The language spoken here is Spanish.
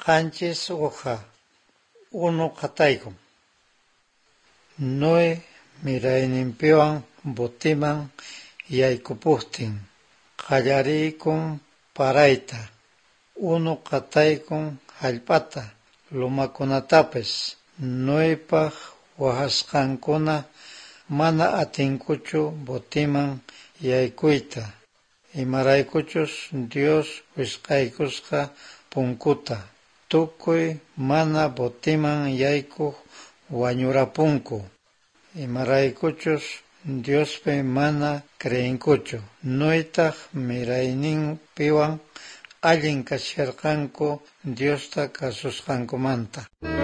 Qanchis uqa unu qataykum. Noé mirayninpiwan botiman yaykupuqtin qallarikun parayta. Unu qataykun hallp'ata lumakunatapis. Noépaq wahasqankuna mana atinkuchu botiman yaykuyta. Imaraykuchus Dios wisq'aykusqa punkuta. Tukuy mana botiman yaykuq wañurapunku. Imaraykuchus Diospi mana creyinkuchu. Noétaq mirayninpiwan allin kachkarqanku Diosta kasusqankumanta.